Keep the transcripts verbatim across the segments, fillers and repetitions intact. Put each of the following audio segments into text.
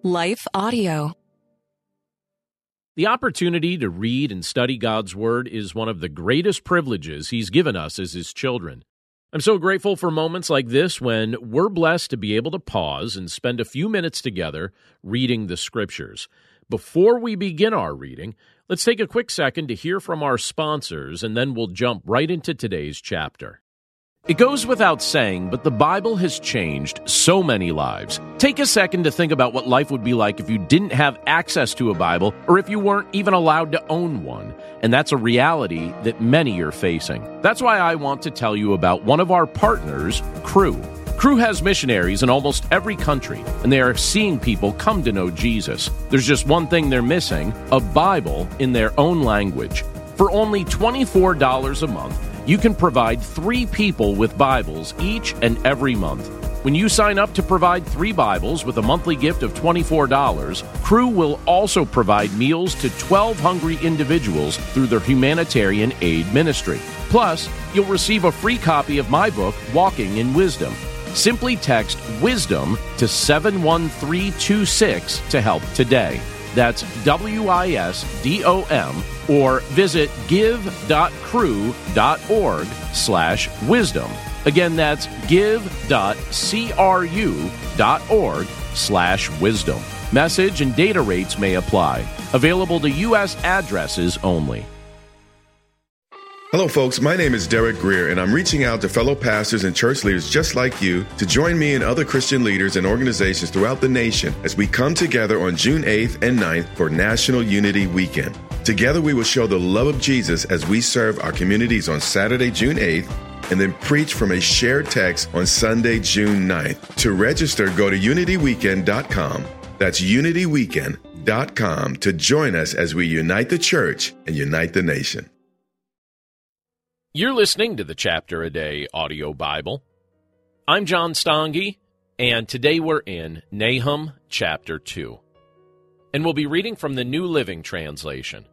Life Audio. The opportunity to read and study God's Word is one of the greatest privileges He's given us as His children. I'm so grateful for moments like this when we're blessed to be able to pause and spend a few minutes together reading the Scriptures. Before we begin our reading, let's take a quick second to hear from our sponsors, and then we'll jump right into today's chapter. It goes without saying, but the Bible has changed so many lives. Take a second to think about what life would be like if you didn't have access to a Bible or if you weren't even allowed to own one. And that's a reality that many are facing. That's why I want to tell you about one of our partners, Cru. Cru has missionaries in almost every country, and they are seeing people come to know Jesus. There's just one thing they're missing: a Bible in their own language. For only twenty-four dollars a month, you can provide three people with Bibles each and every month. When you sign up to provide three Bibles with a monthly gift of twenty-four dollars, Cru will also provide meals to twelve hungry individuals through their humanitarian aid ministry. Plus, you'll receive a free copy of my book, Walking in Wisdom. Simply text WISDOM to seven one three two six to help today. That's W I S D O M, or visit give.cru.org slash wisdom. Again, that's give.cru.org slash wisdom. Message and data rates may apply. Available to U S addresses only. Hello, folks. My name is Derek Greer, and I'm reaching out to fellow pastors and church leaders just like you to join me and other Christian leaders and organizations throughout the nation as we come together on June eighth and ninth for National Unity Weekend. Together, we will show the love of Jesus as we serve our communities on Saturday, June eighth, and then preach from a shared text on Sunday, June ninth. To register, go to unity weekend dot com. That's unity weekend dot com to join us as we unite the church and unite the nation. You're listening to the Chapter a Day audio Bible. I'm John Stange, and today we're in Nahum chapter two. And we'll be reading from the New Living Translation.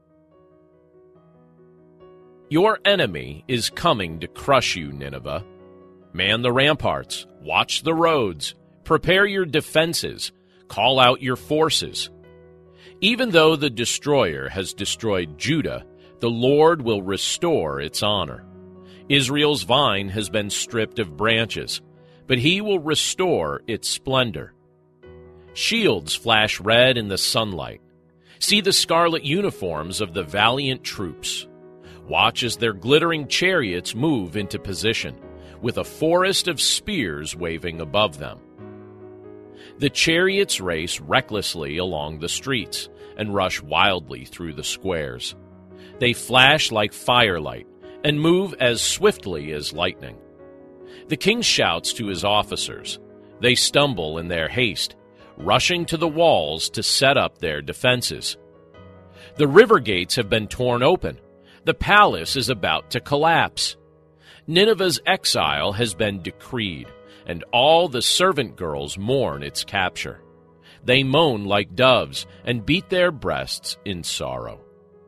Your enemy is coming to crush you, Nineveh. Man the ramparts, watch the roads, prepare your defenses, call out your forces. Even though the destroyer has destroyed Judah, the Lord will restore its honor. Israel's vine has been stripped of branches, but he will restore its splendor. Shields flash red in the sunlight. See the scarlet uniforms of the valiant troops. Watch as their glittering chariots move into position, with a forest of spears waving above them. The chariots race recklessly along the streets and rush wildly through the squares. They flash like firelight and move as swiftly as lightning. The king shouts to his officers. They stumble in their haste, rushing to the walls to set up their defenses. The river gates have been torn open. The palace is about to collapse. Nineveh's exile has been decreed, and all the servant girls mourn its capture. They moan like doves and beat their breasts in sorrow.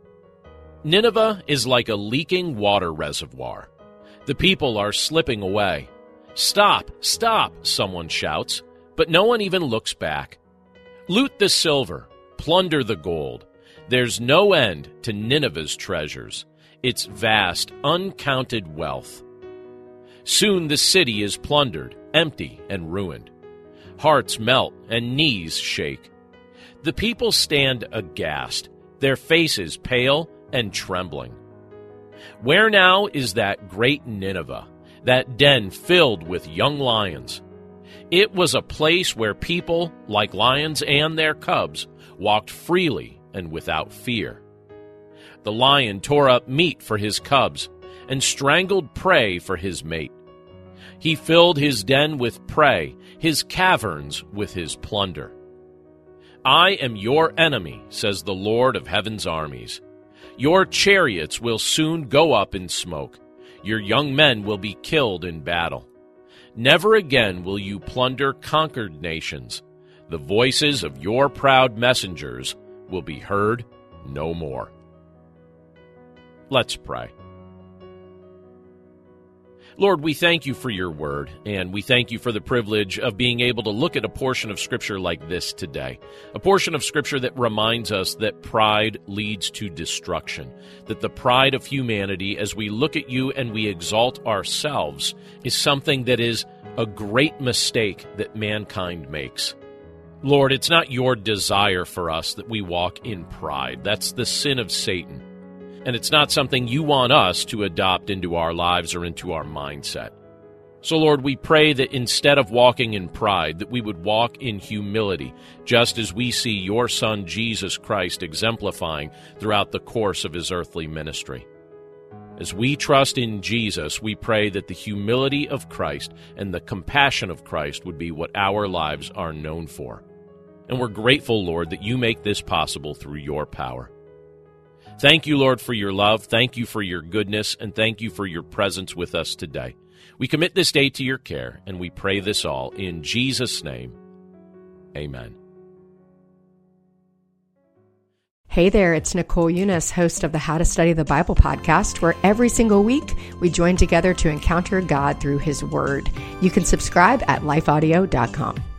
Nineveh is like a leaking water reservoir. The people are slipping away. Stop, stop, someone shouts, but no one even looks back. Loot the silver, plunder the gold. There's no end to Nineveh's treasures, its vast, uncounted wealth. Soon the city is plundered, empty, and ruined. Hearts melt and knees shake. The people stand aghast, their faces pale and trembling. Where now is that great Nineveh, that den filled with young lions? It was a place where people, like lions and their cubs, walked freely and without fear. The lion tore up meat for his cubs and strangled prey for his mate. He filled his den with prey, his caverns with his plunder. I am your enemy, says the Lord of heaven's armies. Your chariots will soon go up in smoke. Your young men will be killed in battle. Never again will you plunder conquered nations. The voices of your proud messengers will be heard no more. Let's pray. Lord, we thank you for your word, and we thank you for the privilege of being able to look at a portion of Scripture like this today, a portion of Scripture that reminds us that pride leads to destruction, that the pride of humanity, as we look at you and we exalt ourselves, is something that is a great mistake that mankind makes. Lord, it's not your desire for us that we walk in pride. That's the sin of Satan. And it's not something you want us to adopt into our lives or into our mindset. So, Lord, we pray that instead of walking in pride, that we would walk in humility, just as we see your Son, Jesus Christ, exemplifying throughout the course of his earthly ministry. As we trust in Jesus, we pray that the humility of Christ and the compassion of Christ would be what our lives are known for. And we're grateful, Lord, that you make this possible through your power. Thank you, Lord, for your love. Thank you for your goodness, and thank you for your presence with us today. We commit this day to your care, and we pray this all in Jesus' name. Amen. Hey there, it's Nicole Eunice, host of the How to Study the Bible podcast, where every single week we join together to encounter God through his word. You can subscribe at life audio dot com.